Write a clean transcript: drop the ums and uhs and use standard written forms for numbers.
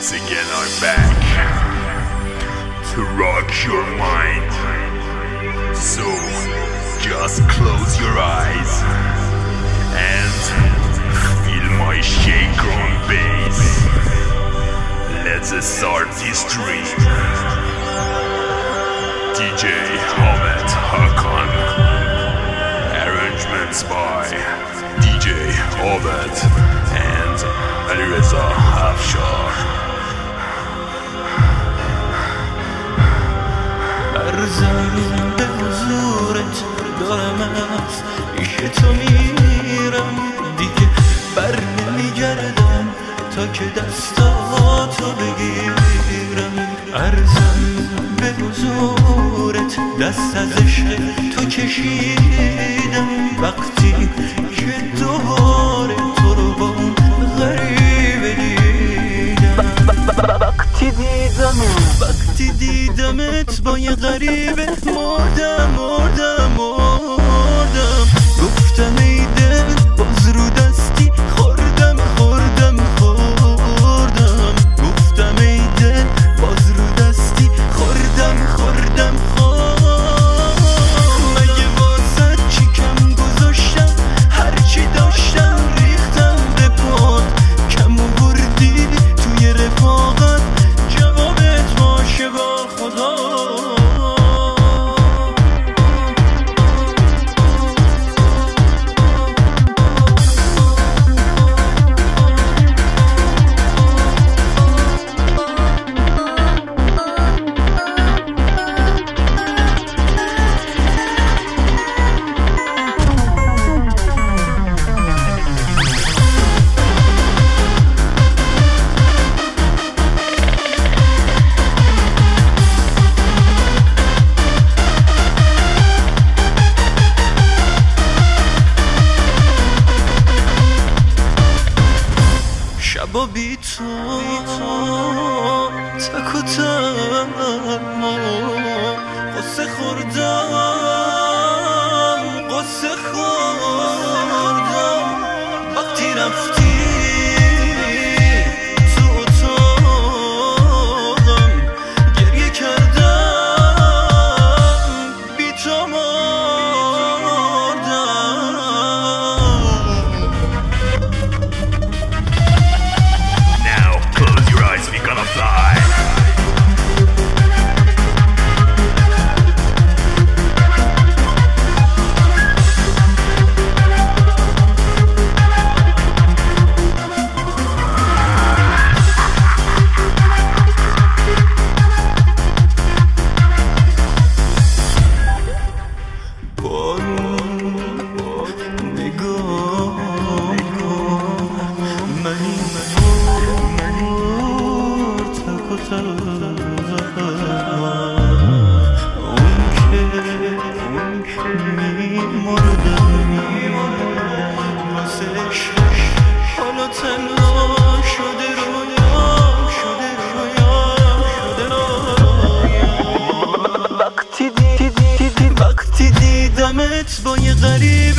Once again I'm back to rock your mind. So just close your eyes and feel my shake on bass. Let's start this dream. DJ Ahmet Hakan. Arrangements by DJ Ahmet and Alireza Afshar. ارزم به حضورت دارم از پیش تو میرم، دیگه بر نمیگردم تا که دستاتو بگیرم. ارزم به حضورت دست از عشق تو کشیدم، وقتی که دوباره تو رو با اون غریبه دیدم. وقتی دیدمت با یه غریبه مردم. گفتم ای دل باز رو دستی خوردم. گفتم ای دل باز رو دستی خوردم. مگه واسه چی کم گذاشتم؟ هرچی داشتم ریختم به پات. کم آوردی توی رفاقت، جوابت باشه با خدا. شبا بی تو تک و تنها قصه خوردم وقتی رفتی تو اتاقم. گریه کردم بی تو حالا تنها شده رویا. وقتی دیدمت با یه غریب